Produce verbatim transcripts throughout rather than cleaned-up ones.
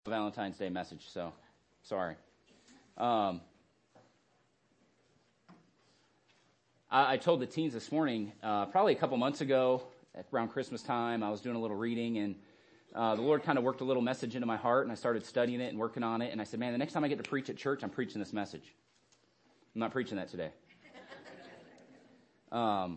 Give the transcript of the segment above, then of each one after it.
Valentine's Day message, so sorry. Um, I, I told the teens this morning, uh, probably a couple months ago, at around Christmas time, I was doing a little reading, and uh, the Lord kind of worked a little message into my heart, and I started studying it and working on it, and I said, man, the next time I get to preach at church, I'm preaching this message. I'm not preaching that today. um,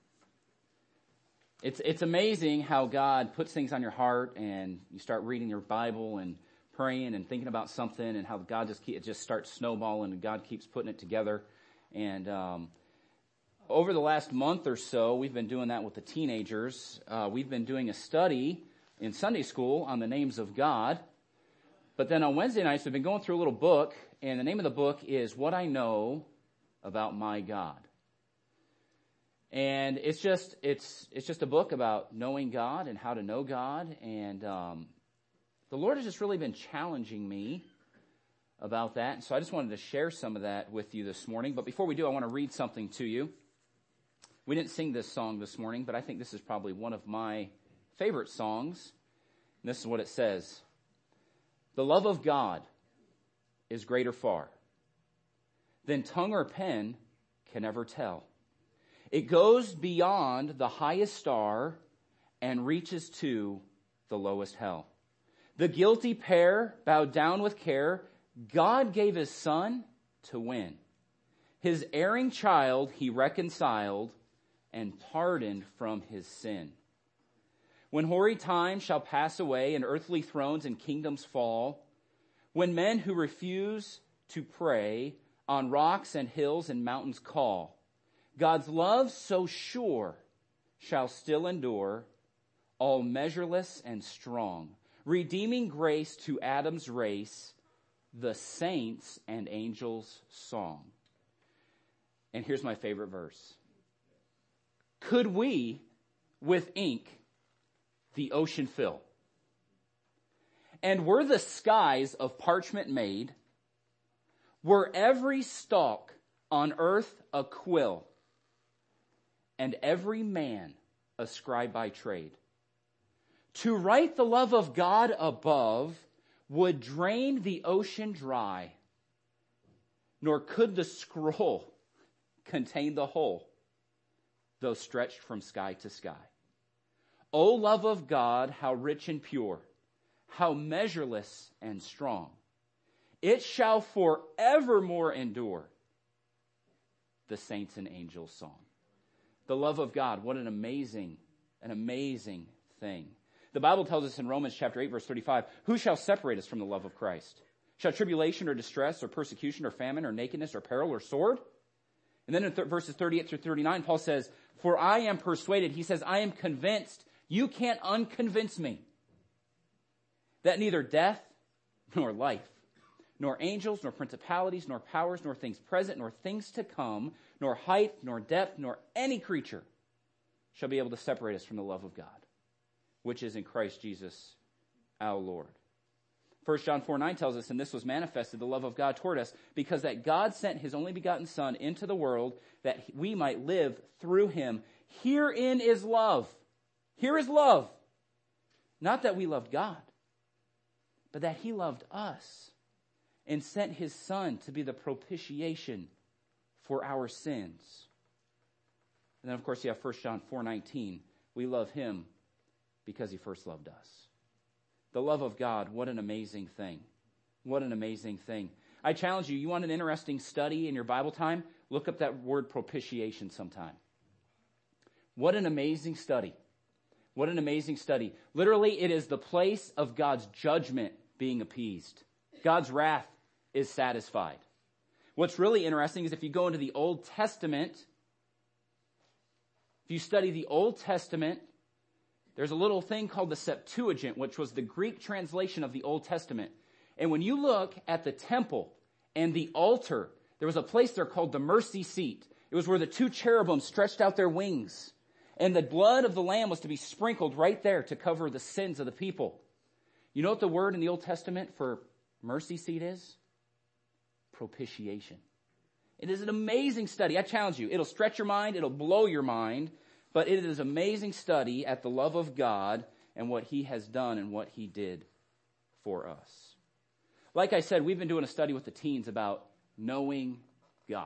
it's it's amazing how God puts things on your heart, and you start reading your Bible and praying and thinking about something, and how God just keep, it just starts snowballing, and God keeps putting it together. And um, over the last month or so, we've been doing that with the teenagers. Uh, we've been doing a study in Sunday school on the names of God. But then on Wednesday nights, we've been going through a little book, and the name of the book is What I Know About My God. And it's just it's it's just a book about knowing God and how to know God. And um, the Lord has just really been challenging me about that. And so I just wanted to share some of that with you this morning. But before we do, I want to read something to you. We didn't sing this song this morning, but I think this is probably one of my favorite songs. And this is what it says. The love of God is greater far than tongue or pen can ever tell. It goes beyond the highest star and reaches to the lowest hell. The guilty pair bowed down with care. God gave his son to win. His erring child he reconciled and pardoned from his sin. When hoary time shall pass away and earthly thrones and kingdoms fall, when men who refuse to pray on rocks and hills and mountains call, God's love so sure shall still endure, all measureless and strong, redeeming grace to Adam's race, the saints and angels' song. And here's my favorite verse. Could we, with ink, the ocean fill? And were the skies of parchment made, were every stalk on earth a quill, and every man a scribe by trade, to write the love of God above would drain the ocean dry, nor could the scroll contain the whole, though stretched from sky to sky. O love of God, how rich and pure, how measureless and strong. It shall forevermore endure, the saints and angels' song. The love of God, what an amazing, an amazing thing. The Bible tells us in Romans chapter eight, verse thirty-five, who shall separate us from the love of Christ? Shall tribulation or distress or persecution or famine or nakedness or peril or sword? And then in th- verses thirty-eight through thirty-nine, Paul says, for I am persuaded, he says, I am convinced, you can't unconvince me, that neither death nor life, nor angels, nor principalities, nor powers, nor things present, nor things to come, nor height, nor depth, nor any creature shall be able to separate us from the love of God, which is in Christ Jesus our Lord. First John four nine tells us, and this was manifested, the love of God toward us, because that God sent his only begotten Son into the world that we might live through him. Herein is love. Here is love. Not that we loved God, but that he loved us and sent his Son to be the propitiation for our sins. And then, of course, you have First John four nineteen. We love him because he first loved us. The love of God, what an amazing thing. What an amazing thing. I challenge you, you want an interesting study in your Bible time? Look up that word propitiation sometime. What an amazing study. What an amazing study. Literally, it is the place of God's judgment being appeased. God's wrath is satisfied. What's really interesting is if you go into the Old Testament, if you study the Old Testament, there's a little thing called the Septuagint, which was the Greek translation of the Old Testament. And when you look at the temple and the altar, there was a place there called the mercy seat. It was where the two cherubim stretched out their wings. And the blood of the lamb was to be sprinkled right there to cover the sins of the people. You know what the word in the Old Testament for mercy seat is? Propitiation. It is an amazing study. I challenge you. It'll stretch your mind. It'll blow your mind. But it is an amazing study at the love of God and what he has done and what he did for us. Like I said, we've been doing a study with the teens about knowing God.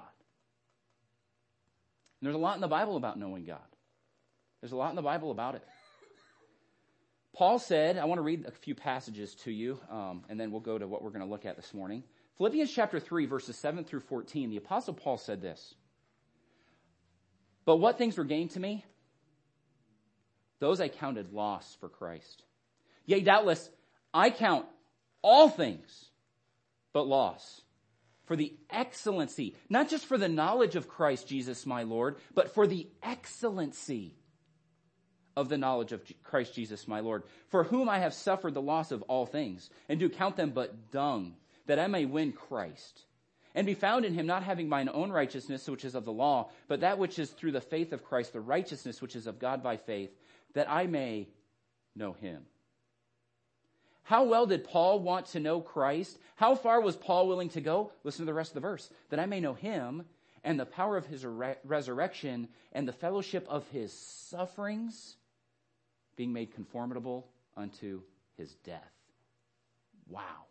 And there's a lot in the Bible about knowing God. There's a lot in the Bible about it. Paul said, I want to read a few passages to you, um, and then we'll go to what we're going to look at this morning. Philippians chapter three, verses seven through fourteen, the Apostle Paul said this. But what things were gained to me? Those I counted loss for Christ. Yea, doubtless, I count all things but loss for the excellency, not just for the knowledge of Christ Jesus my Lord, but for the excellency of the knowledge of Christ Jesus my Lord, for whom I have suffered the loss of all things, and do count them but dung, that I may win Christ, and be found in him, not having mine own righteousness, which is of the law, but that which is through the faith of Christ, the righteousness which is of God by faith, that I may know him. How well did Paul want to know Christ? How far was Paul willing to go? Listen to the rest of the verse. That I may know him and the power of his re- resurrection and the fellowship of his sufferings, being made conformable unto his death. Wow.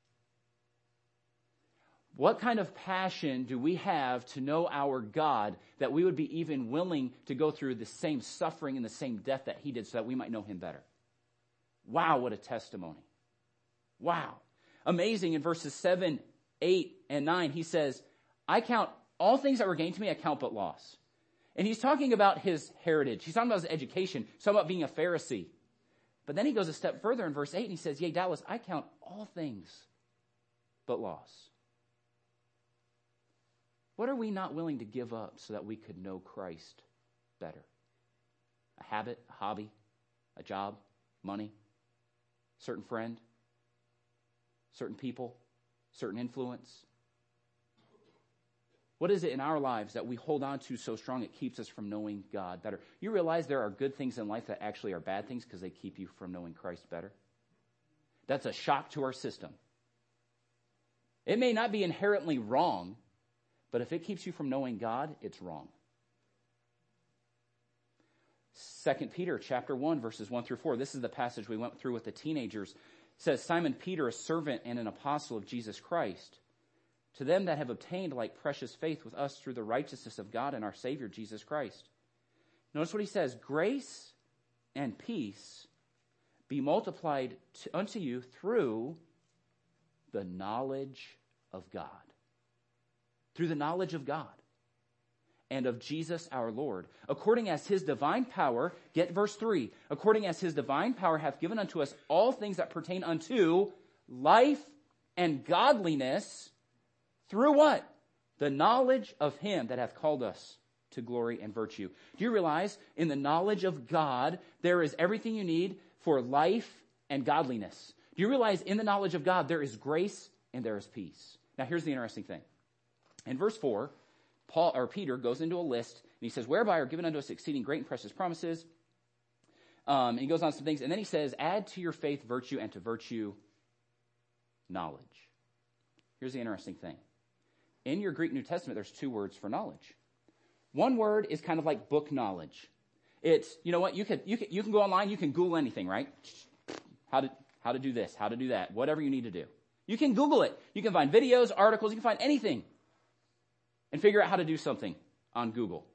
What kind of passion do we have to know our God that we would be even willing to go through the same suffering and the same death that he did so that we might know him better? Wow, what a testimony. Wow. Amazing. In verses seven, eight, and nine, he says, I count all things that were gained to me, I count but loss. And he's talking about his heritage. He's talking about his education. He's talking about being a Pharisee. But then he goes a step further in verse eight and he says, yea, doubtless, I count all things but loss. What are we not willing to give up so that we could know Christ better? A habit, a hobby, a job, money, certain friend, certain people, certain influence. What is it in our lives that we hold on to so strong it keeps us from knowing God better? You realize there are good things in life that actually are bad things because they keep you from knowing Christ better? That's a shock to our system. It may not be inherently wrong, but if it keeps you from knowing God, it's wrong. Second Peter chapter one, verses one through four. This is the passage we went through with the teenagers. It says, Simon Peter, a servant and an apostle of Jesus Christ, to them that have obtained like precious faith with us through the righteousness of God and our Savior Jesus Christ. Notice what he says, grace and peace be multiplied to, unto you through the knowledge of God. Through the knowledge of God and of Jesus our Lord, according as his divine power, get verse three, according as his divine power hath given unto us all things that pertain unto life and godliness, through what? The knowledge of him that hath called us to glory and virtue. Do you realize in the knowledge of God, there is everything you need for life and godliness? Do you realize in the knowledge of God, there is grace and there is peace? Now here's the interesting thing. In verse four, Paul or Peter goes into a list and he says, whereby are given unto us exceeding great and precious promises. Um, and he goes on some things. And then he says, add to your faith virtue, and to virtue knowledge. Here's the interesting thing. In your Greek New Testament, there's two words for knowledge. One word is kind of like book knowledge. It's, you know what, you can, you can, you can go online, you can Google anything, right? How to, how to do this, how to do that, whatever you need to do. You can Google it. You can find videos, articles, you can find anything and figure out how to do something on Google.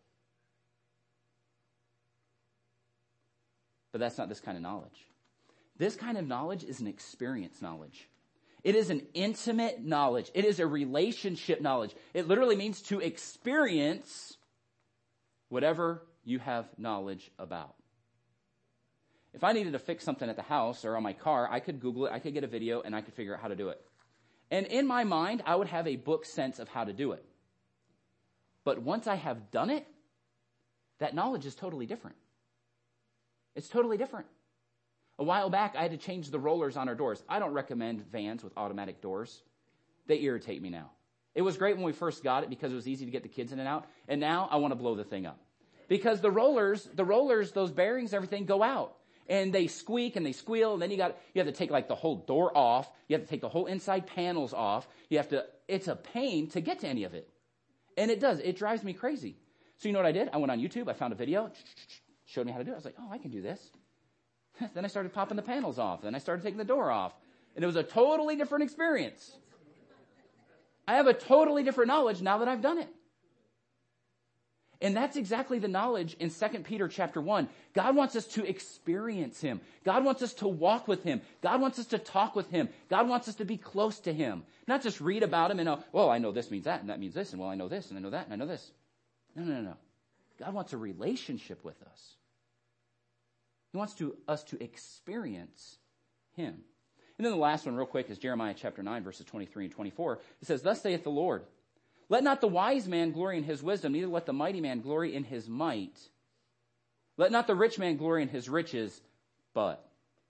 But that's not this kind of knowledge. This kind of knowledge is an experience knowledge. It is an intimate knowledge. It is a relationship knowledge. It literally means to experience whatever you have knowledge about. If I needed to fix something at the house or on my car, I could Google it, I could get a video, and I could figure out how to do it. And in my mind, I would have a book sense of how to do it. But once I have done it, that knowledge is totally different. It's totally different. A while back, I had to change the rollers on our doors. I don't recommend vans with automatic doors. They irritate me now. It was great when we first got it because it was easy to get the kids in and out. And now I want to blow the thing up. Because the rollers, the rollers, those bearings, everything go out. And they squeak and they squeal. And then you got, you have to take like the whole door off. You have to take the whole inside panels off. You have to, it's a pain to get to any of it. And it does. It drives me crazy. So you know what I did? I went on YouTube. I found a video. Showed me how to do it. I was like, oh, I can do this. Then I started popping the panels off. Then I started taking the door off. And it was a totally different experience. I have a totally different knowledge now that I've done it. And that's exactly the knowledge in Second Peter chapter one. God wants us to experience him. God wants us to walk with him. God wants us to talk with him. God wants us to be close to him. Not just read about him and know, well, I know this means that, and that means this, and well, I know this, and I know that, and I know this. No, no, no, no. God wants a relationship with us. He wants to, us to experience him. And then the last one real quick is Jeremiah chapter nine, verses twenty-three and twenty-four. It says, thus saith the Lord, let not the wise man glory in his wisdom, neither let the mighty man glory in his might. Let not the rich man glory in his riches, but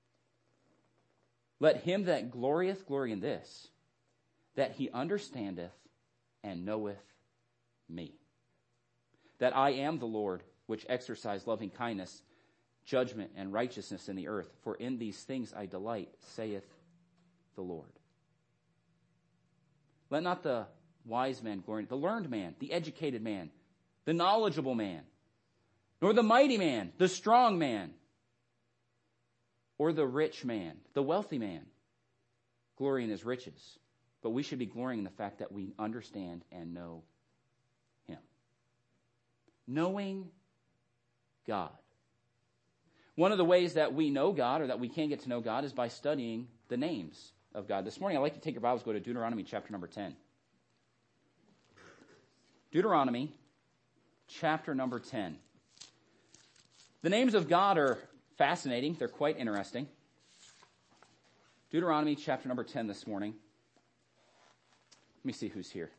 let him that glorieth glory in this, that he understandeth and knoweth me. That I am the Lord, which exercise loving kindness, judgment, and righteousness in the earth. For in these things I delight, saith the Lord. Let not the wise man glory, the learned man, the educated man, the knowledgeable man, nor the mighty man, the strong man, or the rich man, the wealthy man, glory in his riches. But we should be glorying in the fact that we understand and know him. Knowing God. One of the ways that we know God, or that we can get to know God, is by studying the names of God. This morning, I'd like to take your Bibles, go to Deuteronomy chapter number ten. Deuteronomy chapter number ten. The names of God are fascinating. They're quite interesting. Deuteronomy chapter number ten this morning. Let me see who's here.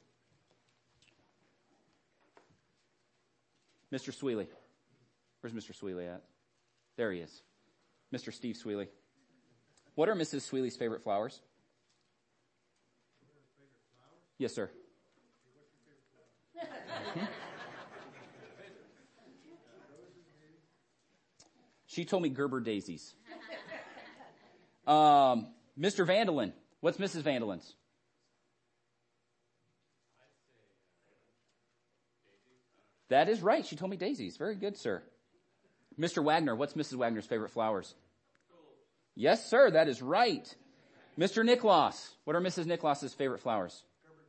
Mister Sweely. Where's Mister Sweely at? There he is. Mister Steve Sweely. What are Missus Sweely's favorite flowers? Yes, sir. Hmm? She told me Gerber daisies. Um, Mister Vandelin. What's Missus Vandelin's? That is right. She told me daisies. Very good, sir. Mister Wagner. What's Missus Wagner's favorite flowers? Yes, sir. That is right. Mister Nicholas. What are Missus Nicholas's favorite flowers?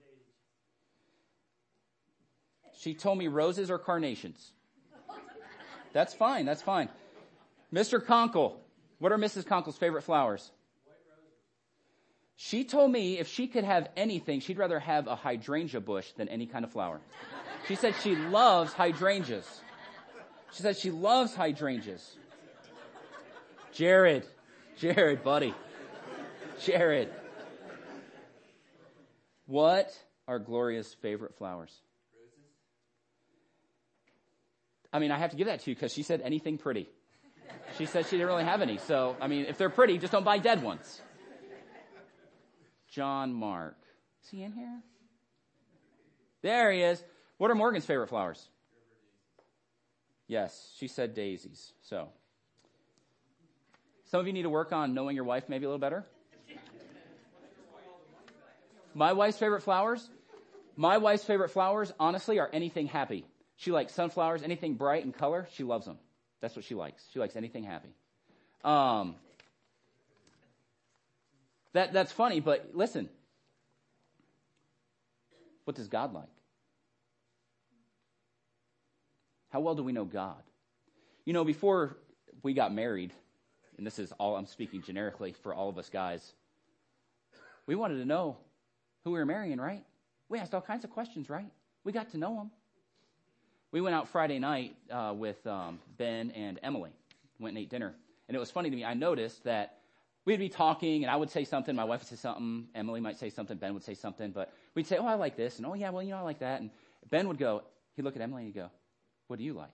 She told me roses or carnations. That's fine. That's fine. Mister Conkle. What are Missus Conkle's favorite flowers? White roses. She told me if she could have anything, she'd rather have a hydrangea bush than any kind of flower. She said she loves hydrangeas. She said she loves hydrangeas. Jared. Jared, buddy. Jared. What are Gloria's favorite flowers? I mean, I have to give that to you because she said anything pretty. She said she didn't really have any. So, I mean, if they're pretty, just don't buy dead ones. John Mark. Is he in here? There he is. What are Morgan's favorite flowers? Yes, she said daisies. So, some of you need to work on knowing your wife maybe a little better. My wife's favorite flowers? My wife's favorite flowers, honestly, are anything happy. She likes sunflowers, anything bright in color, she loves them. That's what she likes. She likes anything happy. Um, that that's funny, but listen. What does God like? How well do we know God? You know, before we got married, and this is all I'm speaking generically for all of us guys, we wanted to know who we were marrying, right? We asked all kinds of questions, right? We got to know him. We went out Friday night uh, with um, Ben and Emily. Went and ate dinner. And it was funny to me. I noticed that we'd be talking, and I would say something. My wife would say something. Emily might say something. Ben would say something. But we'd say, oh, I like this. And, oh, yeah, well, you know, I like that. And Ben would go, he'd look at Emily and he'd go, what do you like?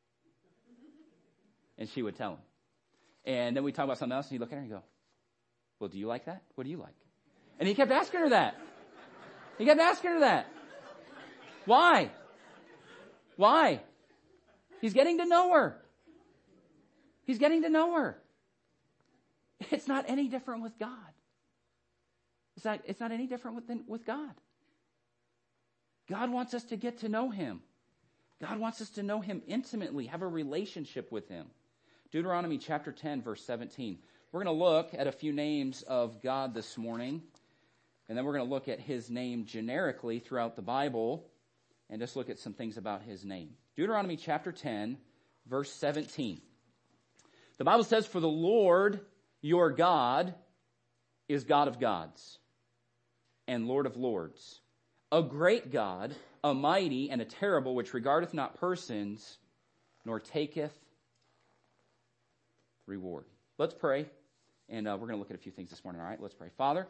And she would tell him. And then we'd talk about something else, and he'd look at her and he'd go, well, do you like that? What do you like? And he kept asking her that. He kept asking her that. Why? Why? He's getting to know her. He's getting to know her. It's not any different with God. It's not, it's not any different with, than, with God. God wants us to get to know him. God wants us to know him intimately, have a relationship with him. Deuteronomy chapter ten, verse seventeen. We're going to look at a few names of God this morning, and then we're going to look at his name generically throughout the Bible and just look at some things about his name. Deuteronomy chapter ten, verse seventeen. The Bible says, "For the Lord your God is God of gods and Lord of lords, a great God, a mighty and a terrible, which regardeth not persons, nor taketh reward." Let's pray, and uh, we're going to look at a few things this morning, all right? Let's pray. Father,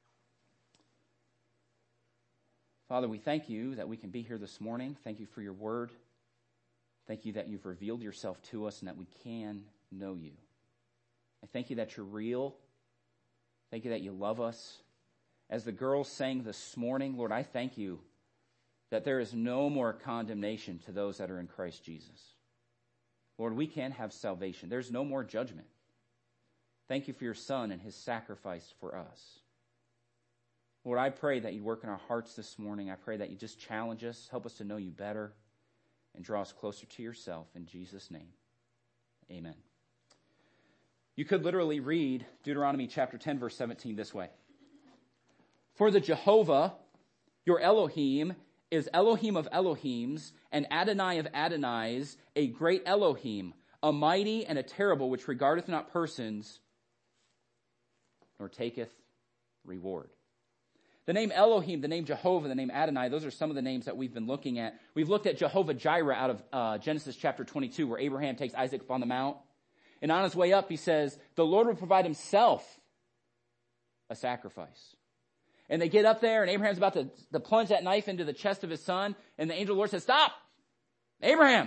Father, we thank you that we can be here this morning. Thank you for your word. Thank you that you've revealed yourself to us and that we can know you. I thank you that you're real. Thank you that you love us. As the girls sang this morning, Lord, I thank you that there is no more condemnation to those that are in Christ Jesus. Lord, we can have salvation. There's no more judgment. Thank you for your Son and his sacrifice for us. Lord, I pray that you work in our hearts this morning. I pray that you just challenge us, help us to know you better, and draw us closer to yourself. In Jesus' name, amen. You could literally read Deuteronomy chapter ten, verse seventeen this way. "For the Jehovah, your Elohim, is Elohim of Elohims, and Adonai of Adonais, a great Elohim, a mighty and a terrible, which regardeth not persons, nor taketh reward." The name Elohim, the name Jehovah, the name Adonai, those are some of the names that we've been looking at. We've looked at Jehovah Jireh out of uh, Genesis chapter twenty-two, where Abraham takes Isaac up on the mount. And on his way up, he says, the Lord will provide himself a sacrifice. And they get up there, and Abraham's about to, to plunge that knife into the chest of his son, and the angel of the Lord says, "Stop! Abraham!"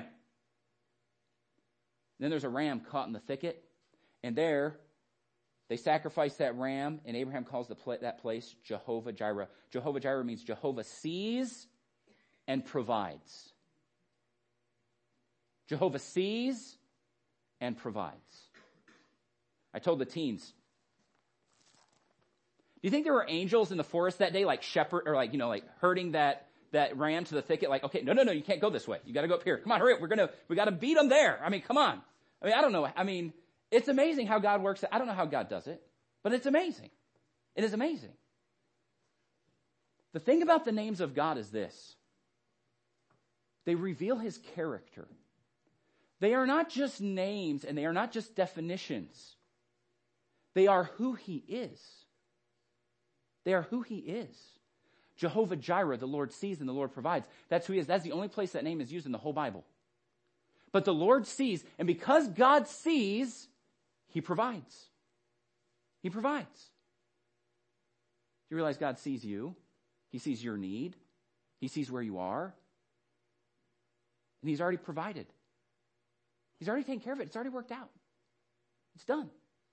Then there's a ram caught in the thicket, and there they sacrifice that ram, and Abraham calls the pla- that place Jehovah Jireh. Jehovah Jireh means Jehovah sees and provides. Jehovah sees and provides. I told the teens, do you think there were angels in the forest that day, like shepherd, or like, you know, like herding that, that ram to the thicket? Like, okay, no, no, no, you can't go this way. You got to go up here. Come on, hurry up. We're going to, we got to beat them there. I mean, come on. I mean, I don't know. I mean, it's amazing how God works. I don't know how God does it, but it's amazing. It is amazing. The thing about the names of God is this. They reveal his character. They are not just names and they are not just definitions. They are who he is. They are who he is. Jehovah Jireh, the Lord sees and the Lord provides. That's who he is. That's the only place that name is used in the whole Bible. But the Lord sees, and because God sees, he provides. He provides. Do you realize God sees you? He sees your need. He sees where you are. And he's already provided. He's already taken care of it. It's already worked out. It's done.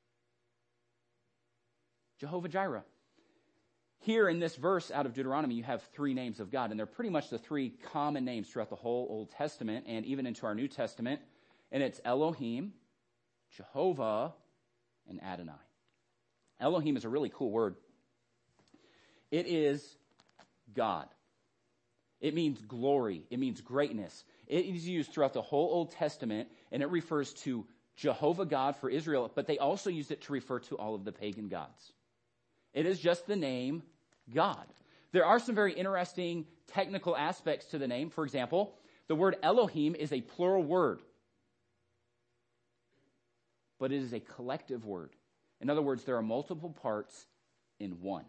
Jehovah Jireh. Here in this verse out of Deuteronomy, you have three names of God, and they're pretty much the three common names throughout the whole Old Testament and even into our New Testament. And it's Elohim, Jehovah, and Adonai. Elohim is a really cool word. It is God. It means glory. It means greatness. It is used throughout the whole Old Testament, and it refers to Jehovah God for Israel, but they also used it to refer to all of the pagan gods. It is just the name God. There are some very interesting technical aspects to the name. For example, the word Elohim is a plural word, but it is a collective word. In other words, there are multiple parts in one.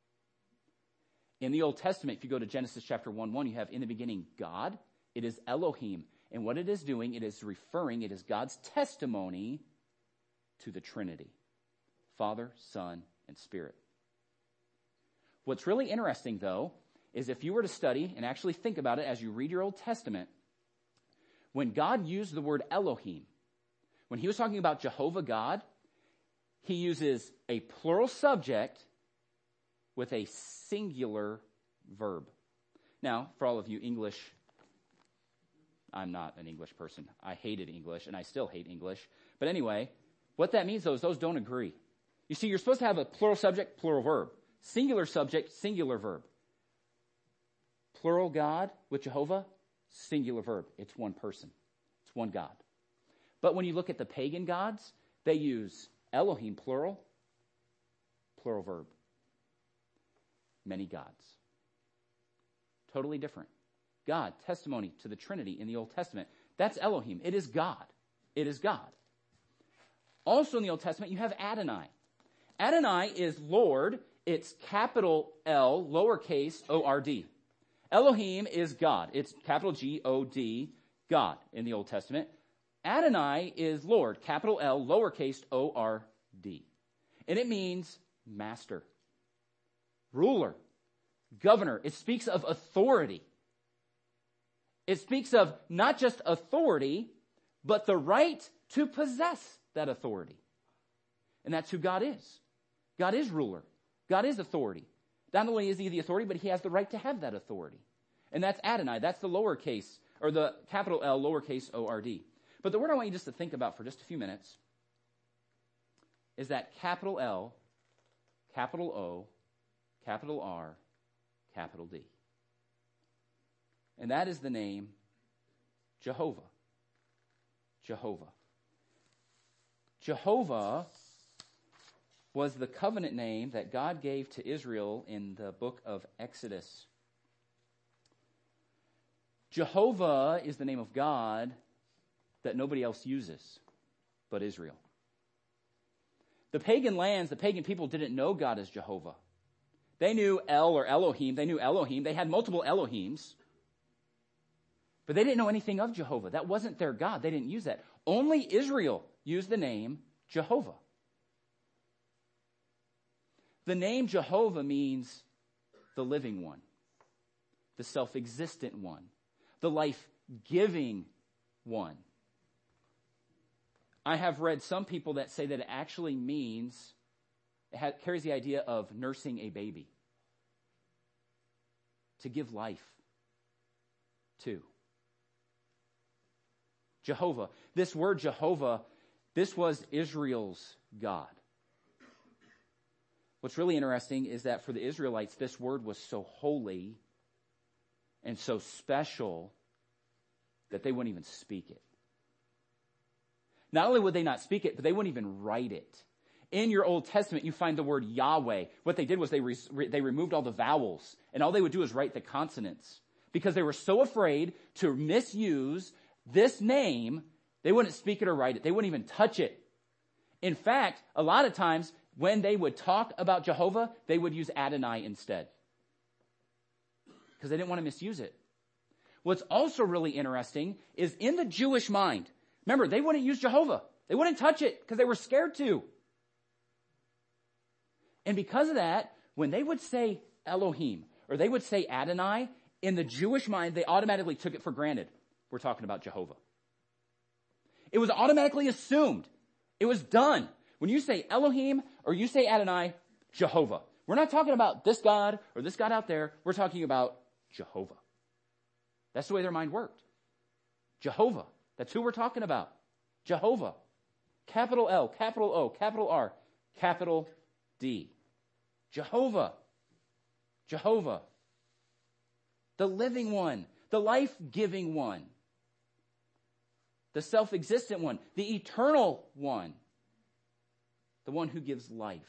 In the Old Testament, if you go to Genesis chapter one one, you have in the beginning God. It is Elohim. And what it is doing, it is referring, it is God's testimony to the Trinity. Father, Son, and Spirit. What's really interesting, though, is if you were to study and actually think about it as you read your Old Testament, when God used the word Elohim, when he was talking about Jehovah God, he uses a plural subject with a singular verb. Now, for all of you English, I'm not an English person. I hated English, and I still hate English. But anyway, what that means, though, is those don't agree. You see, you're supposed to have a plural subject, plural verb. Singular subject, singular verb. Plural God with Jehovah, singular verb. It's one person. It's one God. But when you look at the pagan gods, they use Elohim, plural, plural verb. Many gods. Totally different. God, testimony to the Trinity in the Old Testament. That's Elohim. It is God. It is God. Also in the Old Testament, you have Adonai. Adonai is Lord. It's capital L, lowercase O R D. Elohim is God. It's capital G O D, God in the Old Testament. Adonai is Lord, capital L, lowercase O R D. And it means master, ruler, governor. It speaks of authority. It speaks of not just authority, but the right to possess that authority. And that's who God is. God is ruler. God is authority. Not only is he the authority, but he has the right to have that authority. And that's Adonai. That's the lowercase, or the capital L, lowercase O R D. But the word I want you just to think about for just a few minutes is that capital L, capital O, capital R, capital D. And that is the name Jehovah. Jehovah. Jehovah was the covenant name that God gave to Israel in the book of Exodus. Jehovah is the name of God that nobody else uses but Israel. The pagan lands, the pagan people didn't know God as Jehovah. They knew El or Elohim. They knew Elohim. They had multiple Elohims. But they didn't know anything of Jehovah. That wasn't their God. They didn't use that. Only Israel used the name Jehovah. The name Jehovah means the living one, the self-existent one, the life-giving one. I have read some people that say that it actually means, it ha- carries the idea of nursing a baby, to give life to. Jehovah. This word Jehovah, this was Israel's God. What's really interesting is that for the Israelites, this word was so holy and so special that they wouldn't even speak it. Not only would they not speak it, but they wouldn't even write it. In your Old Testament, you find the word Yahweh. What they did was they re- they removed all the vowels, and all they would do is write the consonants. Because they were so afraid to misuse this name, they wouldn't speak it or write it. They wouldn't even touch it. In fact, a lot of times, when they would talk about Jehovah, they would use Adonai instead. Because they didn't want to misuse it. What's also really interesting is in the Jewish mind, remember, they wouldn't use Jehovah. They wouldn't touch it because they were scared to. And because of that, when they would say Elohim or they would say Adonai, in the Jewish mind, they automatically took it for granted. We're talking about Jehovah. It was automatically assumed. It was done. When you say Elohim or you say Adonai, Jehovah. We're not talking about this God or this God out there. We're talking about Jehovah. That's the way their mind worked. Jehovah. That's who we're talking about. Jehovah. Capital L, capital O, capital R, capital D. Jehovah. Jehovah. The living one. The life-giving one. The self-existent one. The eternal one. The one who gives life.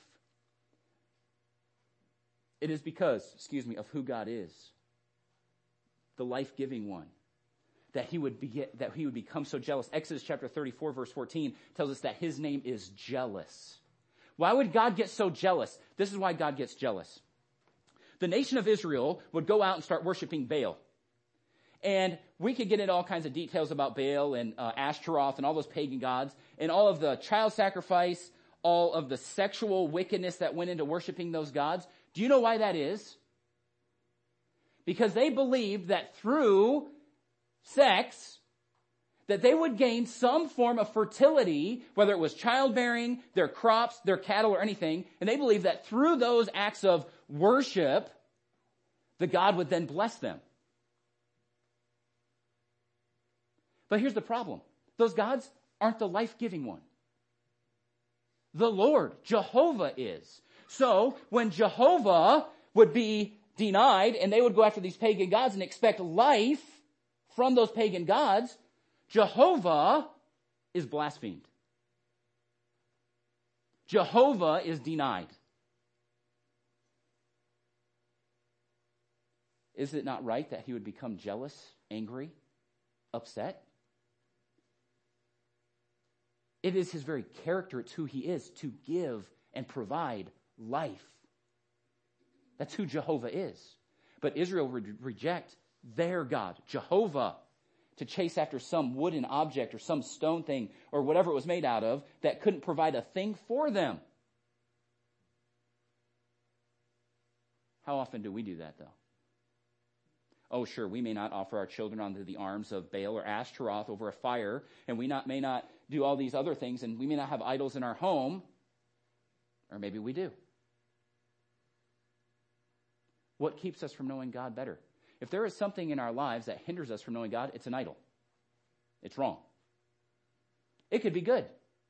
It is because, excuse me, of who God is. The life-giving one. That he would be, that he would become so jealous. Exodus chapter thirty-four, verse fourteen tells us that his name is jealous. Why would God get so jealous? This is why God gets jealous. The nation of Israel would go out and start worshiping Baal. And we could get into all kinds of details about Baal and uh, Ashtaroth and all those pagan gods and all of the child sacrifice, all of the sexual wickedness that went into worshiping those gods. Do you know why that is? Because they believed that through sex, that they would gain some form of fertility, whether it was childbearing, their crops, their cattle, or anything. And they believed that through those acts of worship, the God would then bless them. But here's the problem. Those gods aren't the life-giving one. The Lord, Jehovah, is. So when Jehovah would be denied and they would go after these pagan gods and expect life from those pagan gods, Jehovah is blasphemed. Jehovah is denied. Is it not right that he would become jealous, angry, upset? It is his very character. It's who he is, to give and provide life. That's who Jehovah is. But Israel would reject their God, Jehovah, to chase after some wooden object or some stone thing or whatever it was made out of that couldn't provide a thing for them. How often do we do that, though? Oh, sure, we may not offer our children onto the arms of Baal or Ashtaroth over a fire, and we not may not do all these other things, and we may not have idols in our home, or maybe we do. What keeps us from knowing God better? If there is something in our lives that hinders us from knowing God, it's an idol. It's wrong. It could be good.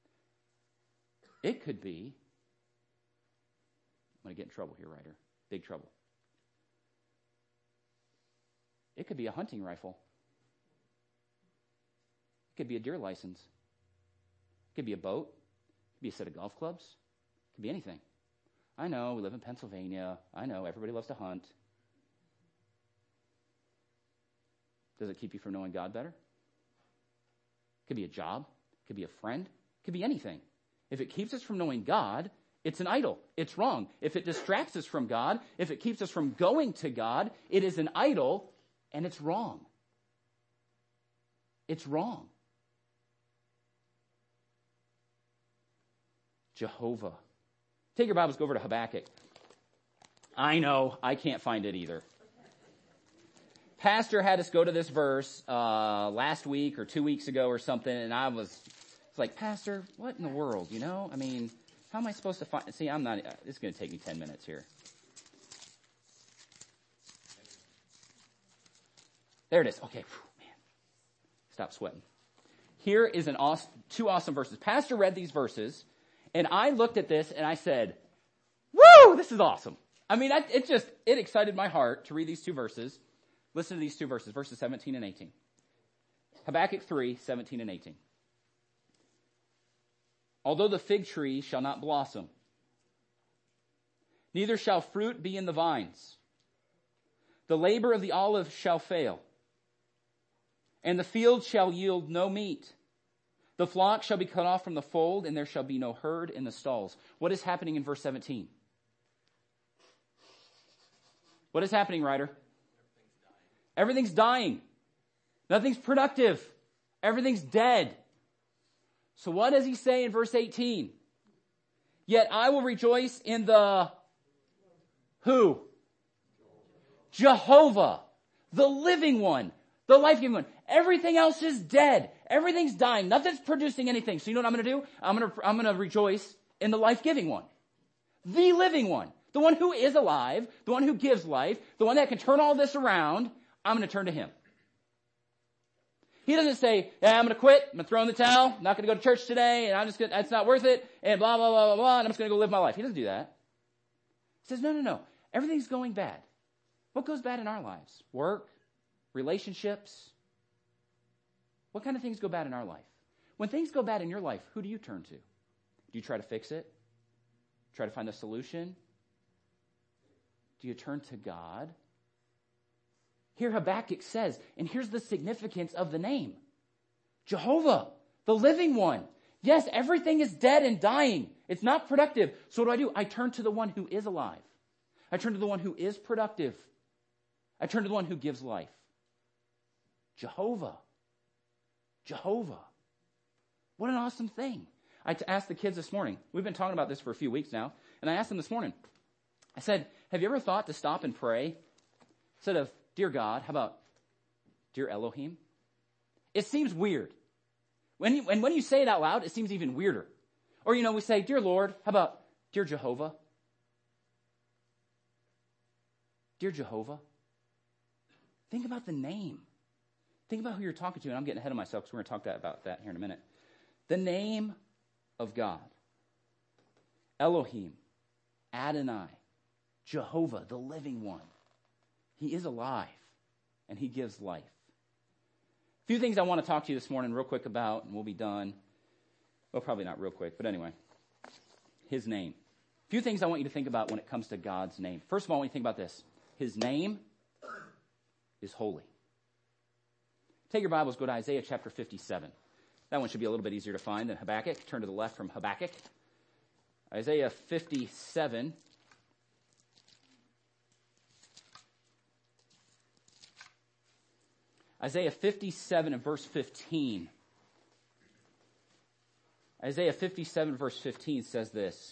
It could be, I'm going to get in trouble here, Ryder. Big trouble. It could be a hunting rifle. It could be a deer license. It could be a boat. It could be a set of golf clubs. It could be anything. I know, we live in Pennsylvania. I know, everybody loves to hunt. Does it keep you from knowing God better? It could be a job. It could be a friend. It could be anything. If it keeps us from knowing God, it's an idol. It's wrong. If it distracts us from God, if it keeps us from going to God, it is an idol, and it's wrong. It's wrong. Jehovah. Take your Bibles, go over to Habakkuk. I know, I can't find it either. Pastor had us go to this verse uh, last week or two weeks ago or something, and I was it's like, Pastor, what in the world, you know? I mean, how am I supposed to find... See, I'm not... It's going to take me ten minutes here. There it is. Okay, whew, man. Stop sweating. Here is an awesome, two awesome verses. Pastor read these verses, and I looked at this, and I said, woo, this is awesome. I mean, I, it just, it excited my heart to read these two verses. Listen to these two verses, verses seventeen and eighteen. Habakkuk three, seventeen and eighteen. Although the fig tree shall not blossom, neither shall fruit be in the vines, the labor of the olive shall fail, and the field shall yield no meat. The flock shall be cut off from the fold, and there shall be no herd in the stalls. What is happening in verse seventeen? What is happening, Ryder? Everything's dying. Nothing's productive. Everything's dead. So what does he say in verse eighteen? Yet I will rejoice in the who? Jehovah, the living one, the life-giving one. Everything else is dead. Everything's dying. Nothing's producing anything. So you know what I'm going to do? I'm going to, I'm going to rejoice in the life-giving one, the living one, the one who is alive, the one who gives life, the one that can turn all this around. I'm going to turn to him. He doesn't say, yeah, I'm going to quit. I'm going to throw in the towel. I'm not going to go to church today. And I'm just going to, it's not worth it. And blah, blah, blah, blah, blah. And I'm just going to go live my life. He doesn't do that. He says, no, no, no. Everything's going bad. What goes bad in our lives? Work, relationships. What kind of things go bad in our life? When things go bad in your life, who do you turn to? Do you try to fix it? Try to find a solution? Do you turn to God? Here Habakkuk says, and here's the significance of the name. Jehovah, the living one. Yes, everything is dead and dying. It's not productive. So what do I do? I turn to the one who is alive. I turn to the one who is productive. I turn to the one who gives life. Jehovah. Jehovah. What an awesome thing. I asked the kids this morning. We've been talking about this for a few weeks now. And I asked them this morning. I said, have you ever thought to stop and pray? Instead of, dear God, how about, dear Elohim? It seems weird. When you, and when you say it out loud, it seems even weirder. Or, you know, we say, dear Lord, how about, dear Jehovah? Dear Jehovah. Think about the name. Think about who you're talking to. And I'm getting ahead of myself because we're going to talk that, about that here in a minute. The name of God. Elohim. Adonai. Jehovah, the living one. He is alive, and he gives life. A few things I want to talk to you this morning real quick about, and we'll be done. Well, probably not real quick, but anyway. his name. A few things I want you to think about when it comes to God's name. First of all, I want you to think about this. His name is holy. Take your Bibles, go to Isaiah chapter fifty-seven. That one should be a little bit easier to find than Habakkuk. Turn to the left from Habakkuk. Isaiah fifty-seven. Isaiah fifty-seven and verse fifteen. Isaiah fifty-seven verse fifteen says this.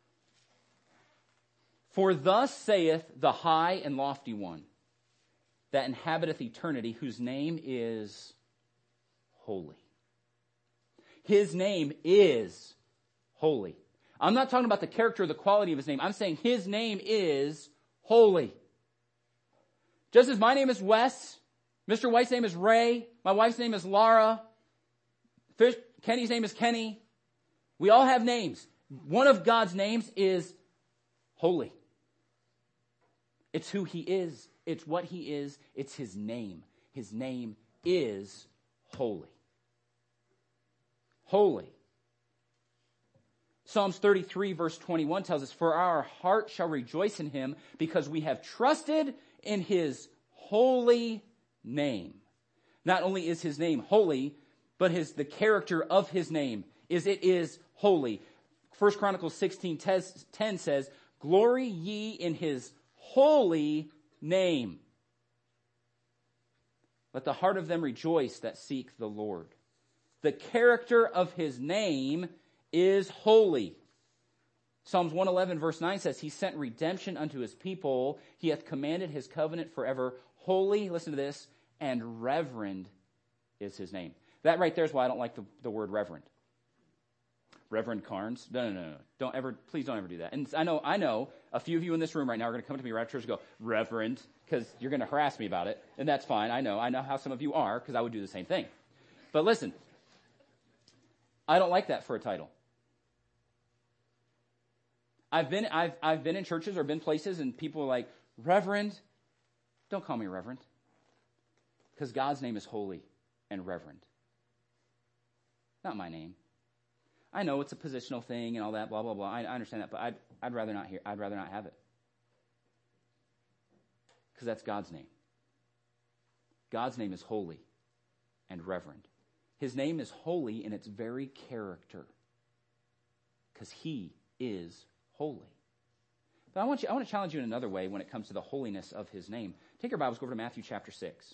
For thus saith the high and lofty one, that inhabiteth eternity, whose name is holy. His name is holy. I'm not talking about the character or the quality of his name. I'm saying his name is holy. Just as my name is Wes, Mister White's name is Ray, my wife's name is Laura, Fish, Kenny's name is Kenny. We all have names. One of God's names is holy. It's who he is. It's what he is. It's his name. His name is holy. Holy. Psalms thirty-three verse twenty-one tells us, for our heart shall rejoice in him because we have trusted in his holy name. Not only is his name holy, but his the character of his name is it is holy. First Chronicles sixteen ten says, glory ye in his holy name. Let the heart of them rejoice that seek the Lord. The character of his name is holy. Psalms one eleven verse nine says, he sent redemption unto his people. He hath commanded his covenant forever. Holy, listen to this, and reverend is his name. That right there is why I don't like the, the word reverend. Reverend Carnes. No, no, no, no. Don't ever, please don't ever do that. And I know, I know a few of you in this room right now are going to come to me right after church and go, Reverend, because you're going to harass me about it. And that's fine. I know. I know how some of you are, because I would do the same thing. But listen, I don't like that for a title. I've been, I've, I've been in churches or been places and people are like, Reverend, don't call me Reverend. Because God's name is holy and reverend. Not my name. I know it's a positional thing and all that, blah, blah, blah. I, I understand that, but I'd, I'd rather not hear, I'd rather not have it. Because that's God's name. God's name is holy and reverend. His name is holy in its very character. Because he is holy. But I want you, I want to challenge you in another way when it comes to the holiness of his name. Take your Bibles, go over to Matthew chapter six.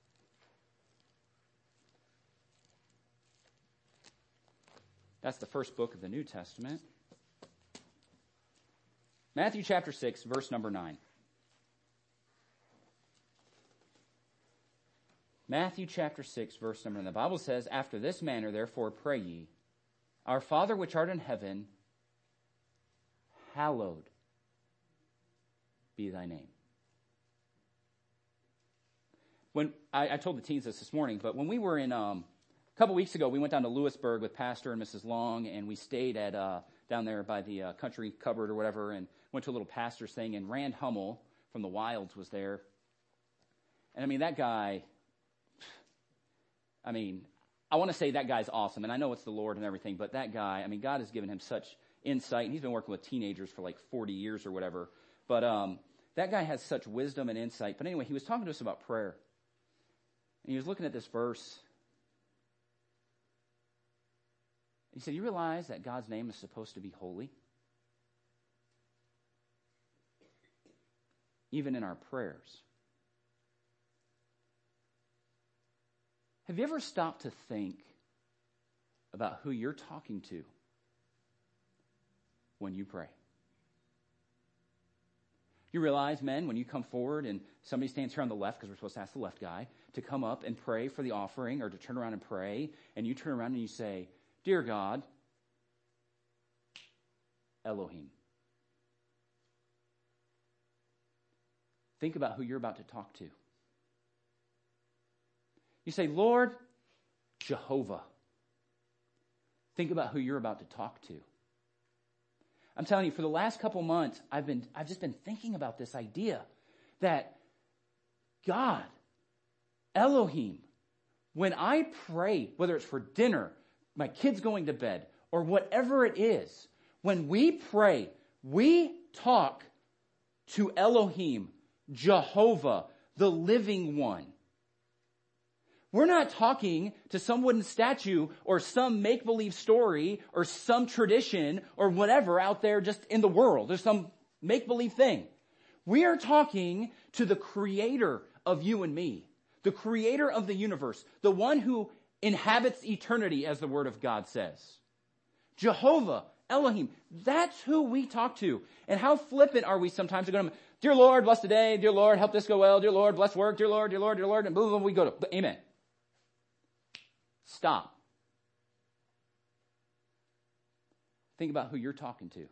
That's the first book of the New Testament. Matthew chapter six, verse number nine. Matthew chapter six, verse number nine. The Bible says, after this manner, therefore, pray ye, our Father which art in heaven, hallowed be thy name. When I, I told the teens this this morning, but when we were in... Um, A couple weeks ago, we went down to Lewisburg with Pastor and Missus Long, and we stayed at uh, down there by the uh, country cupboard or whatever, and went to a little pastor's thing, and Rand Hummel from the Wilds was there. And I mean, that guy, I mean, I want to say that guy's awesome, and I know it's the Lord and everything, but that guy, I mean, God has given him such insight, and he's been working with teenagers for like forty years or whatever, but um, that guy has such wisdom and insight. But anyway, he was talking to us about prayer, and he was looking at this verse. He said, you realize that God's name is supposed to be holy? Even in our prayers. Have you ever stopped to think about who you're talking to when you pray? You realize, men, when you come forward and somebody stands here on the left, because we're supposed to ask the left guy, to come up and pray for the offering or to turn around and pray, and you turn around and you say, Dear God, Elohim. Think about who you're about to talk to. You say, Lord, Jehovah. Think about who you're about to talk to. I'm telling you, for the last couple months, I've been, I've just been thinking about this idea that God, Elohim, when I pray, whether it's for dinner, my kids going to bed, or whatever it is, When we pray, we talk to Elohim, Jehovah, the living one. We're not talking to some wooden statue or some make-believe story or some tradition or whatever out there just in the world. There's some make-believe thing. We are talking to the creator of you and me, the creator of the universe, the one who inhabits eternity, as the word of God says. Jehovah, Elohim, that's who we talk to. And how flippant are we sometimes to go to, dear Lord, bless today, dear Lord, help this go well, dear Lord, bless work, dear Lord, dear Lord, dear Lord, and boom, boom, we go to, amen. Stop. Think about who you're talking to.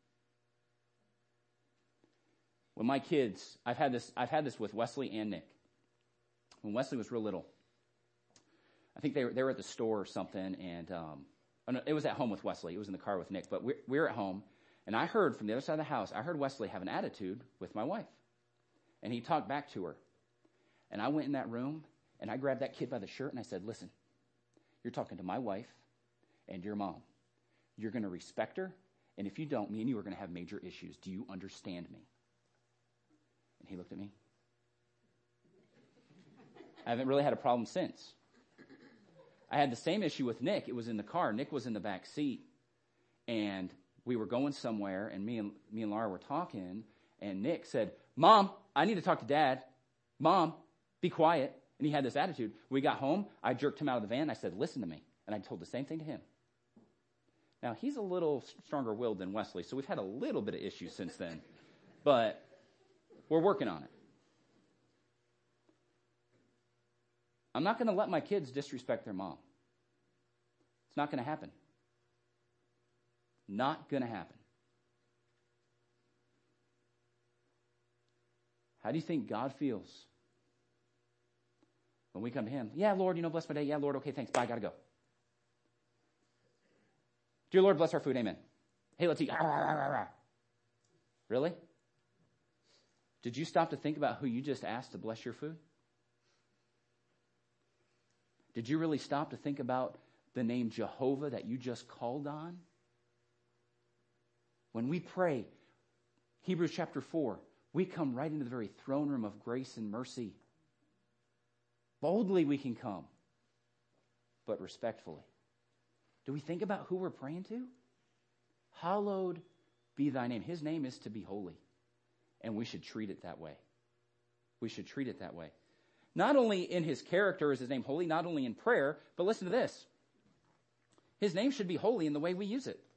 When my kids, I've had this, I've had this with Wesley and Nick. When Wesley was real little, I think they were, they were at the store or something, and um, oh no, it was at home with Wesley. It was in the car with Nick, but we're, we were at home, and I heard from the other side of the house, I heard Wesley have an attitude with my wife, and he talked back to her. And I went in that room, and I grabbed that kid by the shirt, and I said, listen, you're talking to my wife and your mom. You're going to respect her, and if you don't, me and you are going to have major issues. Do you understand me? And he looked at me. I haven't really had a problem since. I had the same issue with Nick. It was in the car. Nick was in the back seat, and we were going somewhere, and me and me and Laura were talking, and Nick said, Mom, I need to talk to Dad. Mom, be quiet. And he had this attitude. We got home. I jerked him out of the van. I said, listen to me. And I told the same thing to him. Now, he's a little stronger willed than Wesley, so we've had a little bit of issues since then. But we're working on it. I'm not going to let my kids disrespect their mom. It's not going to happen. Not going to happen. How do you think God feels when we come to him? Yeah, Lord, you know, bless my day. Yeah, Lord, okay, thanks. Bye, gotta go. Dear Lord, bless our food. Amen. Hey, let's eat. Really? Did you stop to think about who you just asked to bless your food? Did you really stop to think about the name Jehovah that you just called on? When we pray, Hebrews chapter four, we come right into the very throne room of grace and mercy. Boldly we can come, but respectfully. Do we think about who we're praying to? Hallowed be thy name. His name is to be holy, and we should treat it that way. We should treat it that way. Not only in his character is his name holy, not only in prayer, but listen to this. His name should be holy in the way we use it.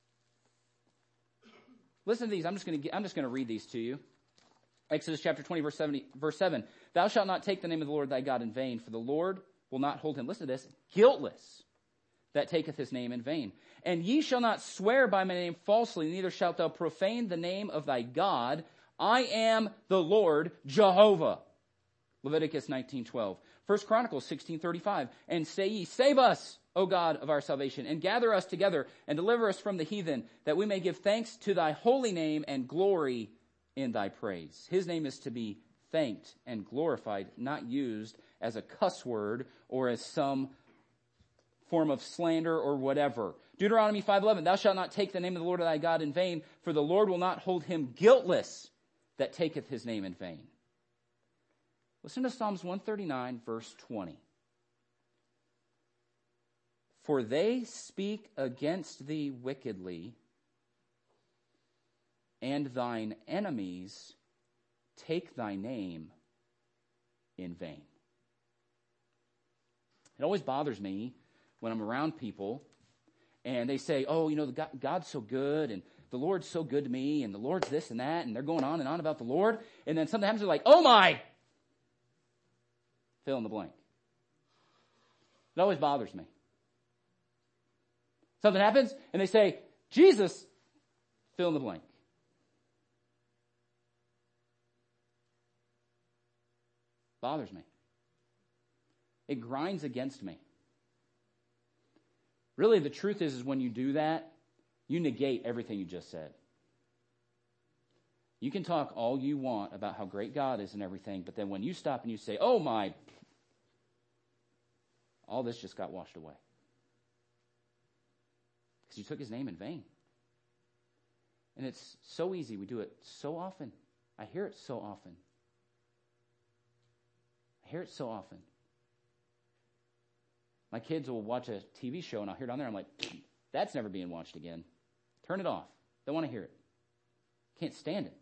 Listen to these. I'm just going to I'm just going to read these to you. Exodus chapter twenty, verse seventy, verse seven. Thou shalt not take the name of the Lord thy God in vain, for the Lord will not hold him, listen to this, guiltless that taketh his name in vain. And ye shall not swear by my name falsely, neither shalt thou profane the name of thy God. I am the Lord Jehovah. Leviticus nineteen twelve. First Chronicles sixteen thirty-five. And say ye, save us, O God of our salvation, and gather us together, and deliver us from the heathen, that we may give thanks to thy holy name and glory in thy praise. His name is to be thanked and glorified, not used as a cuss word or as some form of slander or whatever. Deuteronomy five eleven, thou shalt not take the name of the Lord thy God in vain, for the Lord will not hold him guiltless that taketh his name in vain. Listen to Psalms one thirty-nine, verse twenty. For they speak against thee wickedly, and thine enemies take thy name in vain. It always bothers me when I'm around people and they say, oh, you know, God, God's so good and the Lord's so good to me and the Lord's this and that, and they're going on and on about the Lord, and then something happens, they're like, oh my, fill in the blank. It always bothers me. Something happens and they say, Jesus, fill in the blank. Bothers me. It grinds against me. Really, the truth is, is when you do that, you negate everything you just said. You can talk all you want about how great God is and everything, but then when you stop and you say, oh my, all this just got washed away. Because you took his name in vain. And it's so easy. We do it so often. I hear it so often. I hear it so often. My kids will watch a T V show and I'll hear it on there. I'm like, that's never being watched again. Turn it off. Don't want to hear it. Can't stand it.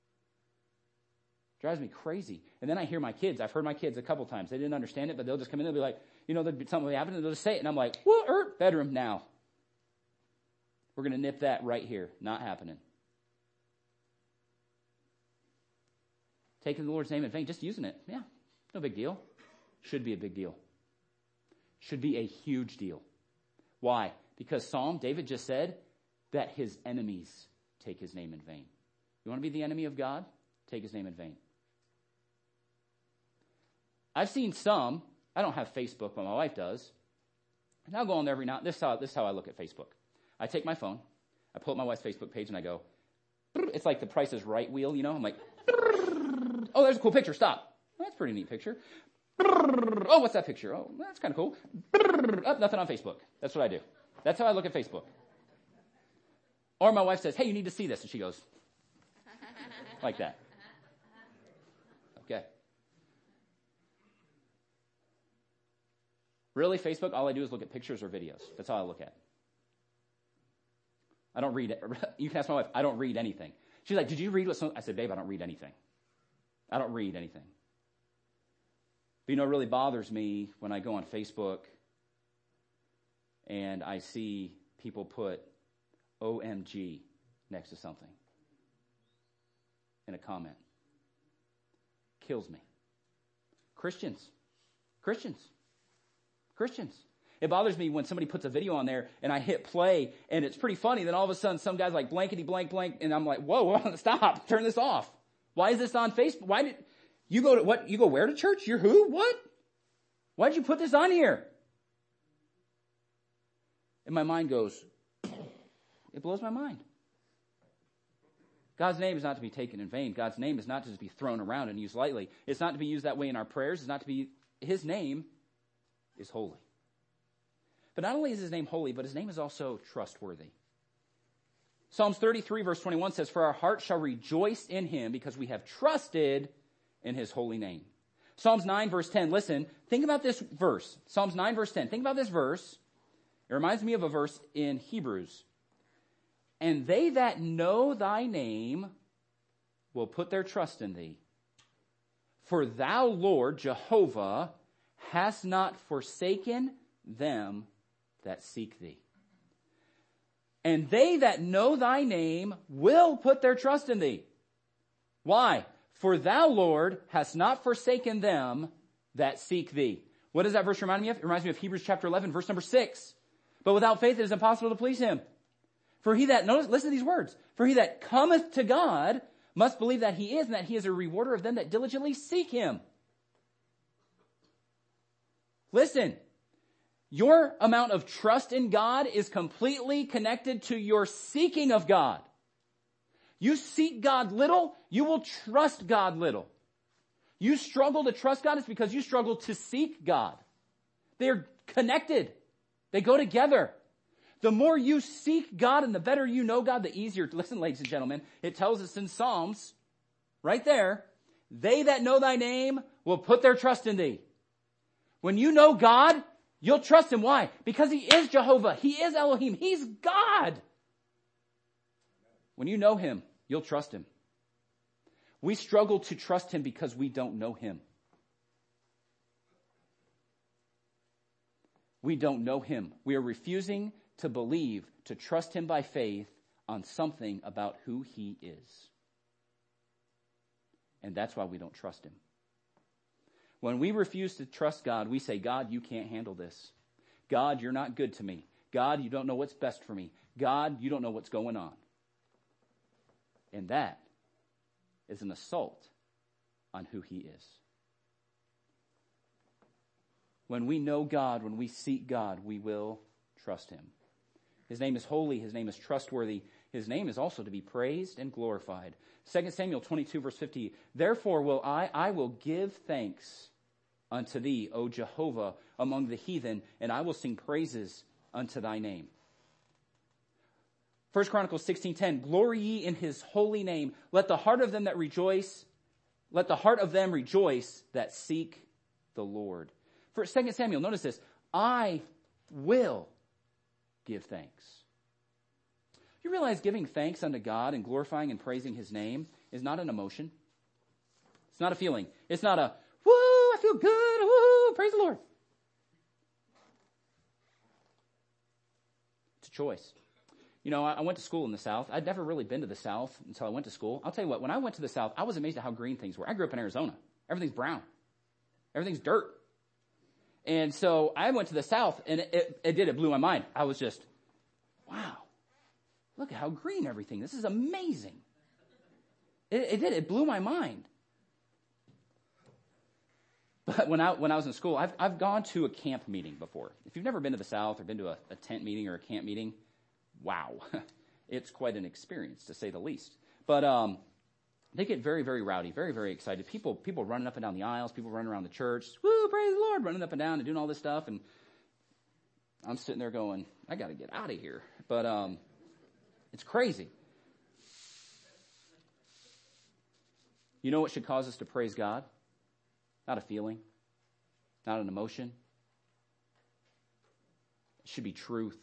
Drives me crazy. And then I hear my kids. I've heard my kids a couple times. They didn't understand it, but they'll just come in and they'll be like, you know, there'll be something will happen and they'll just say it. And I'm like, what? Er, bedroom now. We're going to nip that right here. Not happening. Taking the Lord's name in vain, just using it. Yeah, no big deal. Should be a big deal. Should be a huge deal. Why? Because Psalm, David just said that his enemies take his name in vain. You want to be the enemy of God? Take his name in vain. I've seen some, I don't have Facebook, but my wife does. And I'll go on there every now, this is how, this is how I look at Facebook. I take my phone, I pull up my wife's Facebook page and I go, it's like the Price is Right wheel, you know? I'm like, oh, there's a cool picture, stop. That's a pretty neat picture. Oh, what's that picture? Oh, that's kind of cool. Oh, nothing on Facebook. That's what I do. That's how I look at Facebook. Or my wife says, hey, you need to see this. And she goes, like that. Okay. Really, Facebook, all I do is look at pictures or videos. That's all I look at. I don't read it. You can ask my wife, I don't read anything. She's like, did you read what some... I said, babe, I don't read anything. I don't read anything. But you know, it really bothers me when I go on Facebook and I see people put O M G next to something in a comment. Kills me. Christians. Christians. Christians. It bothers me when somebody puts a video on there and I hit play and it's pretty funny. Then all of a sudden some guy's like blankety blank blank and I'm like, whoa, whoa, stop, turn this off. Why is this on Facebook? Why did you go to what? You go where to church? You're who? What? Why did you put this on here? And my mind goes, it blows my mind. God's name is not to be taken in vain. God's name is not to just be thrown around and used lightly. It's not to be used that way in our prayers. It's not to be, his name is holy. But not only is his name holy, but his name is also trustworthy. Psalms thirty-three verse twenty-one says, for our heart shall rejoice in him because we have trusted in his holy name. Psalms nine verse ten, listen, think about this verse. Psalms nine verse ten, think about this verse. It reminds me of a verse in Hebrews. And they that know thy name will put their trust in thee. For thou, Lord, Jehovah, hast not forsaken them that seek thee. And they that know thy name will put their trust in thee. Why? For thou, Lord, hast not forsaken them that seek thee. What does that verse remind me of? It reminds me of Hebrews chapter eleven, verse number six. But without faith it is impossible to please him. For he that, notice, listen to these words. For he that cometh to God must believe that he is, and that he is a rewarder of them that diligently seek him. Listen. Your amount of trust in God is completely connected to your seeking of God. You seek God little, you will trust God little. You struggle to trust God, it's because you struggle to seek God. They're connected. They go together. The more you seek God and the better you know God, the easier. Listen, ladies and gentlemen, it tells us in Psalms, right there, they that know thy name will put their trust in thee. When you know God, you'll trust him. Why? Because he is Jehovah. He is Elohim. He's God. When you know him, you'll trust him. We struggle to trust him because we don't know him. We don't know him. We are refusing to believe, to trust him by faith on something about who he is. And that's why we don't trust him. When we refuse to trust God, we say, God, you can't handle this. God, you're not good to me. God, you don't know what's best for me. God, you don't know what's going on. And that is an assault on who he is. When we know God, when we seek God, we will trust him. His name is holy. His name is trustworthy. His name is also to be praised and glorified. Second Samuel twenty-two verse fifty. Therefore will I, I will give thanks unto thee, O Jehovah, among the heathen, and I will sing praises unto thy name. First Chronicles sixteen ten, glory ye in his holy name. Let the heart of them that rejoice, let the heart of them rejoice that seek the Lord. For Second Samuel, notice this, I will give thanks. You realize giving thanks unto God and glorifying and praising his name is not an emotion. It's not a feeling. It's not a, woo, I feel good, woo, praise the Lord. It's a choice. You know, I went to school in the South. I'd never really been to the South until I went to school. I'll tell you what, when I went to the South, I was amazed at how green things were. I grew up in Arizona. Everything's brown. Everything's dirt. And so I went to the South, and it, it, it did. It blew my mind. I was just, wow, look at how green everything. This is amazing. It, it did. It blew my mind. But when I when I was in school, I've I've gone to a camp meeting before. If you've never been to the South or been to a, a tent meeting or a camp meeting, wow, it's quite an experience to say the least. But um, they get very, very rowdy, very, very excited. People people running up and down the aisles, people running around the church, woo, praise the Lord, running up and down and doing all this stuff. And I'm sitting there going, I got to get out of here. But um, it's crazy. You know what should cause us to praise God? Not a feeling, not an emotion. It should be truth.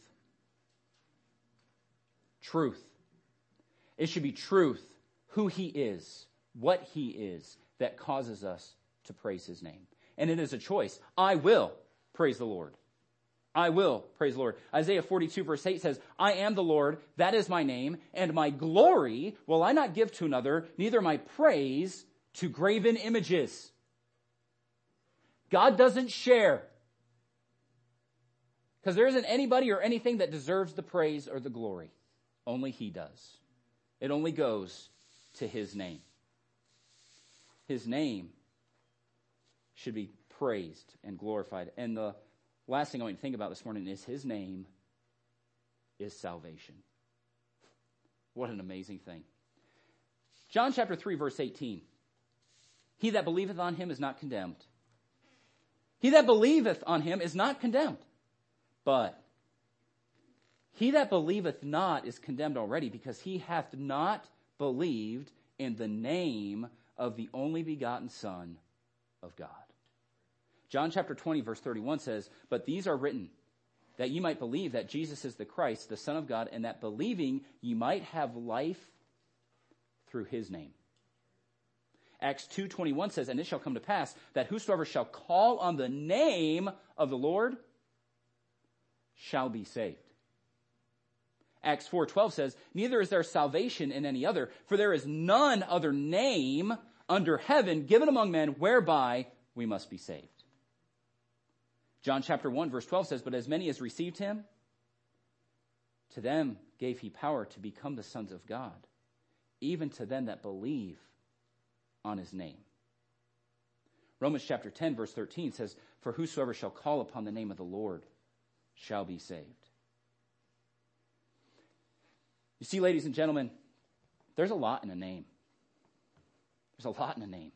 Truth. It should be truth, who he is, what he is, that causes us to praise his name. And it is a choice. I will praise the Lord. I will praise the Lord. Isaiah forty-two verse eight says, I am the Lord, that is my name, and my glory will I not give to another, neither my praise to graven images. God doesn't share. Because there isn't anybody or anything that deserves the praise or the glory. Only he does. It only goes to his name. His name should be praised and glorified. And the last thing I want you to think about this morning is his name is salvation. What an amazing thing. John chapter three verse eighteen. He that believeth on him is not condemned. He that believeth on him is not condemned. But he that believeth not is condemned already, because he hath not believed in the name of the only begotten Son of God. John chapter twenty verse thirty-one says, but these are written, that ye might believe that Jesus is the Christ, the Son of God, and that believing ye might have life through his name. Acts two twenty-one says, and it shall come to pass that whosoever shall call on the name of the Lord shall be saved. Acts four twelve says, neither is there salvation in any other, for there is none other name under heaven given among men whereby we must be saved. John chapter one verse twelve says, but as many as received him, to them gave he power to become the sons of God, even to them that believe on his name. Romans chapter ten verse thirteen says, for whosoever shall call upon the name of the Lord shall be saved. You see, ladies and gentlemen, there's a lot in a name. There's a lot in a name.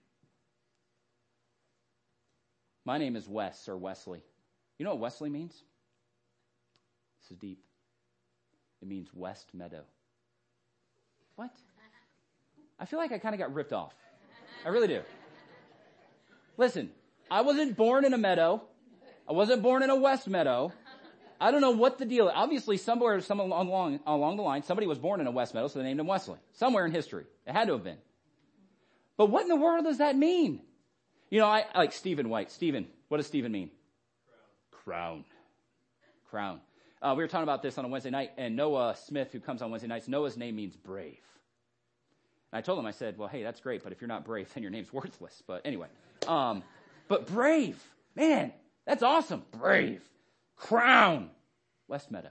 My name is Wes, or Wesley. You know what Wesley means? This is deep. It means West Meadow. What? I feel like I kind of got ripped off. I really do. Listen, I wasn't born in a meadow. I wasn't born in a West Meadow. I don't know what the deal is. Obviously, somewhere some along, along the line, somebody was born in a West Meadow, so they named him Wesley. Somewhere in history. It had to have been. But what in the world does that mean? You know, I, I like Stephen White. Stephen, what does Stephen mean? Crown. Crown. Crown. Uh, we were talking about this on a Wednesday night, and Noah Smith, who comes on Wednesday nights, Noah's name means brave. And I told him, I said, well, hey, that's great, but if you're not brave, then your name's worthless. But anyway, um, but brave, man, that's awesome. Brave. Crown. West Meadow.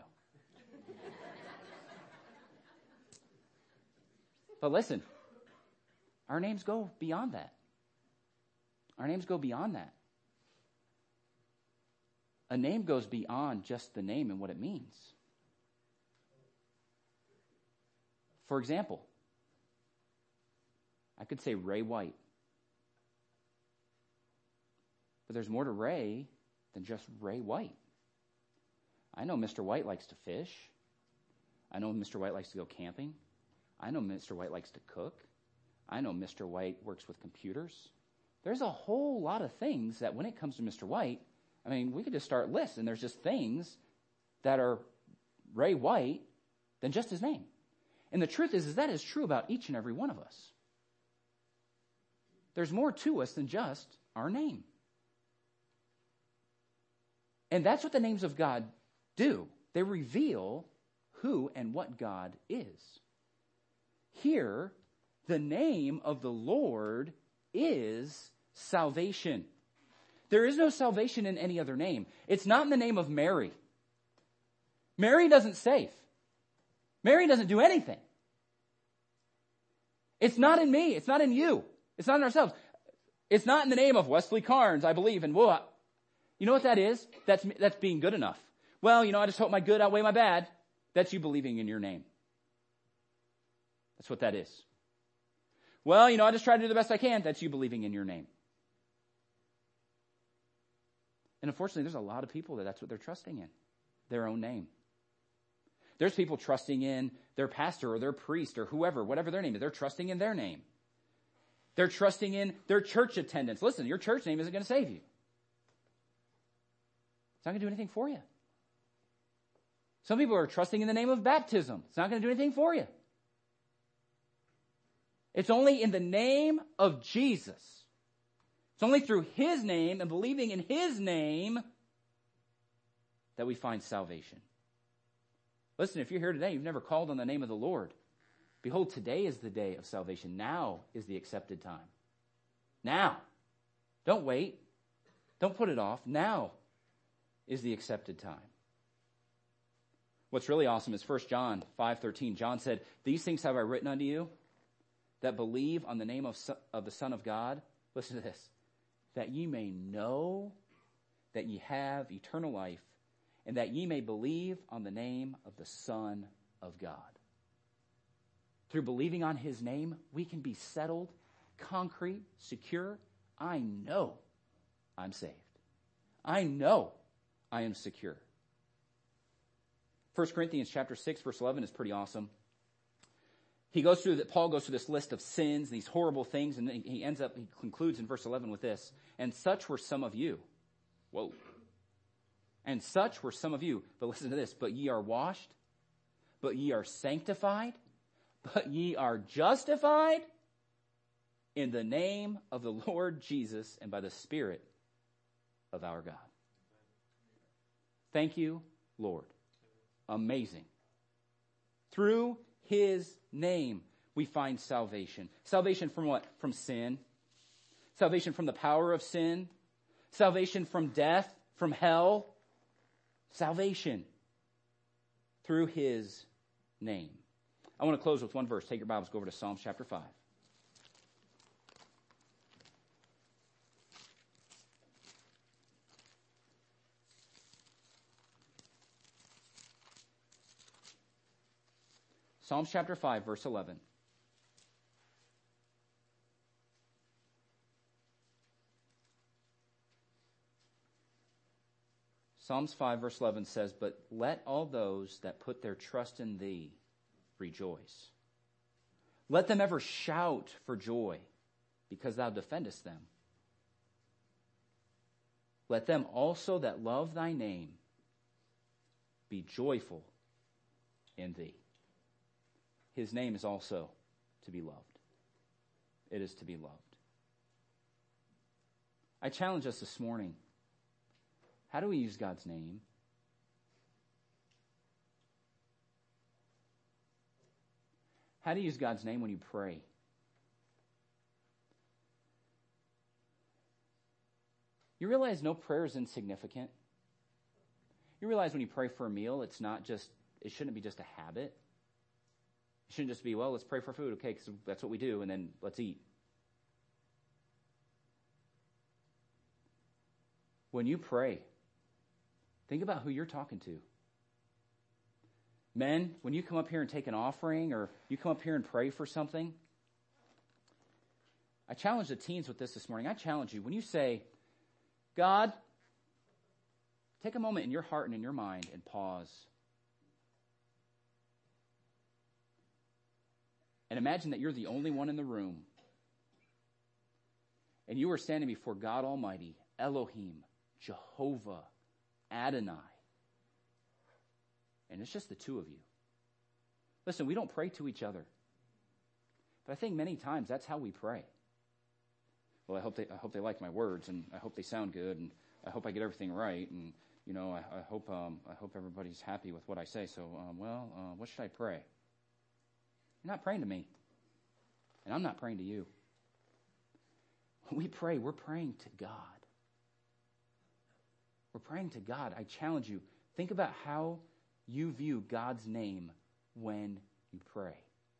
But listen, our names go beyond that. Our names go beyond that. A name goes beyond just the name and what it means. For example, I could say Ray White. But there's more to Ray than just Ray White. I know Mister White likes to fish. I know Mister White likes to go camping. I know Mister White likes to cook. I know Mister White works with computers. There's a whole lot of things that when it comes to Mister White, I mean, we could just start lists, and there's just things that are Ray White than just his name. And the truth is, is that is true about each and every one of us. There's more to us than just our name. And that's what the names of God do. They reveal who and what God is. Here, the name of the Lord is salvation. There is no salvation in any other name. It's not in the name of Mary. Mary doesn't save. Mary doesn't do anything. It's not in me. It's not in you. It's not in ourselves. It's not in the name of Wesley Carnes, I believe, and whoa. You know what that is? That's, that's being good enough. Well, you know, I just hope my good outweigh my bad. That's you believing in your name. That's what that is. Well, you know, I just try to do the best I can. That's you believing in your name. And unfortunately, there's a lot of people that that's what they're trusting in, their own name. There's people trusting in their pastor or their priest or whoever, whatever their name is. They're trusting in their name. They're trusting in their church attendance. Listen, your church name isn't going to save you. It's not going to do anything for you. Some people are trusting in the name of baptism. It's not going to do anything for you. It's only in the name of Jesus. It's only through his name and believing in his name that we find salvation. Listen, if you're here today, you've never called on the name of the Lord. Behold, today is the day of salvation. Now is the accepted time. Now. Don't wait. Don't put it off. Now is the accepted time. What's really awesome is First John five thirteen. John said, "These things have I written unto you that believe on the name of, of the Son of God." Listen to this. "That ye may know that ye have eternal life, and that ye may believe on the name of the Son of God." Through believing on his name, we can be settled, concrete, secure. I know I'm saved. I know I am secure. First Corinthians chapter six, verse eleven is pretty awesome. He goes through that. Paul goes through this list of sins, these horrible things, and he ends up, he concludes in verse eleven with this. "And such were some of you." Whoa. "And such were some of you." But listen to this. "But ye are washed, but ye are sanctified, but ye are justified in the name of the Lord Jesus and by the Spirit of our God." Thank you, Lord. Amazing. Through his name, we find salvation. Salvation from what? From sin. Salvation from the power of sin. Salvation from death, from hell. Salvation through his name. I want to close with one verse. Take your Bibles, go over to Psalms chapter five. Psalms chapter five, verse eleven. Psalms five, verse eleven says, "But let all those that put their trust in thee rejoice. Let them ever shout for joy, because thou defendest them. Let them also that love thy name be joyful in thee." His name is also to be loved. It is to be loved. I challenge us this morning. How do we use God's name? How do you use God's name when you pray? You realize no prayer is insignificant? You realize when you pray for a meal, it's not just, it shouldn't be just a habit. It shouldn't just be, well, let's pray for food, okay, because that's what we do, and then let's eat. When you pray, think about who you're talking to. Men, when you come up here and take an offering, or you come up here and pray for something, I challenge the teens with this this morning. I challenge you, when you say, "God," take a moment in your heart and in your mind and pause. And imagine that you're the only one in the room. And you are standing before God Almighty, Elohim, Jehovah, Adonai. And it's just the two of you. Listen, we don't pray to each other. But I think many times that's how we pray. Well, I hope they, I hope they like my words, and I hope they sound good, and I hope I get everything right, and you know, I, I hope um, I hope everybody's happy with what I say. So, um, well, uh, what should I pray? You're not praying to me, and I'm not praying to you. When we pray, we're praying to God. We're praying to God. I challenge you, think about how you view God's name when you pray.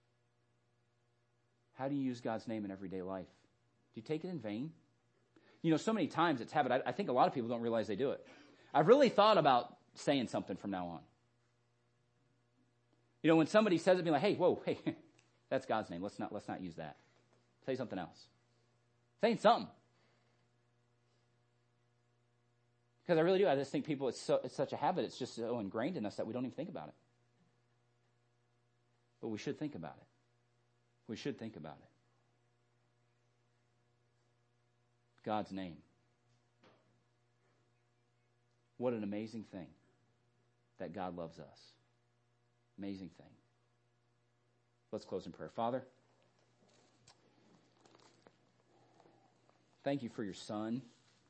How do you use God's name in everyday life? Do you take it in vain? You know, so many times it's habit. I, I think a lot of people don't realize they do it. I've really thought about saying something from now on. You know, when somebody says it, be like, hey, whoa, hey, that's God's name. Let's not, let's not use that. Say something else. Saying something. Because I really do. I just think people, it's, so, it's such a habit. It's just so ingrained in us that we don't even think about it. But we should think about it. We should think about it. God's name. What an amazing thing that God loves us. Amazing thing. Let's close in prayer. Father, thank you for your Son.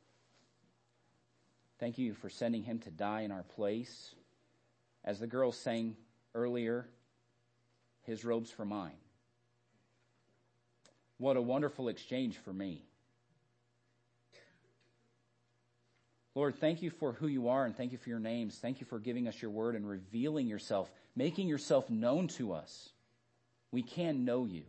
Thank you for sending him to die in our place. As the girls sang earlier, his robes for mine. What a wonderful exchange for me. Lord, thank you for who you are and thank you for your names. Thank you for giving us your word and revealing yourself, making yourself known to us. We can know you.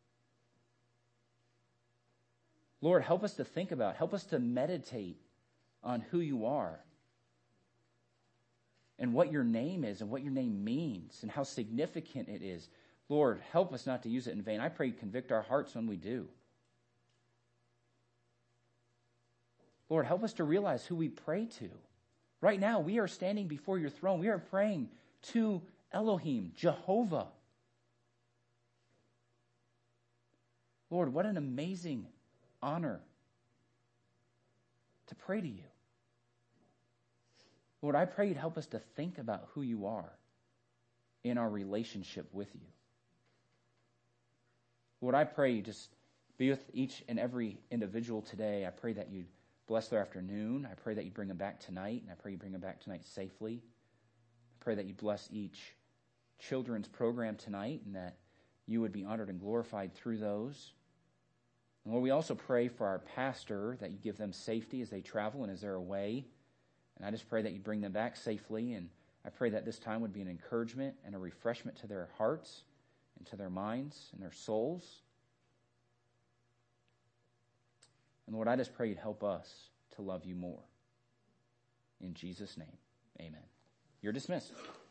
Lord, help us to think about, help us to meditate on who you are and what your name is and what your name means and how significant it is. Lord, help us not to use it in vain. I pray you convict our hearts when we do. Lord, help us to realize who we pray to. Right now, we are standing before your throne. We are praying to Elohim, Jehovah. Lord, what an amazing honor to pray to you. Lord, I pray you'd help us to think about who you are in our relationship with you. Lord, I pray you just be with each and every individual today. I pray that you'd bless their afternoon. I pray that you bring them back tonight, and I pray you bring them back tonight safely. I pray that you bless each children's program tonight, and that you would be honored and glorified through those. And Lord, we also pray for our pastor, that you give them safety as they travel and as they're away. And I just pray that you bring them back safely, and I pray that this time would be an encouragement and a refreshment to their hearts and to their minds and their souls. And Lord, I just pray you'd help us to love you more. In Jesus' name, amen. You're dismissed.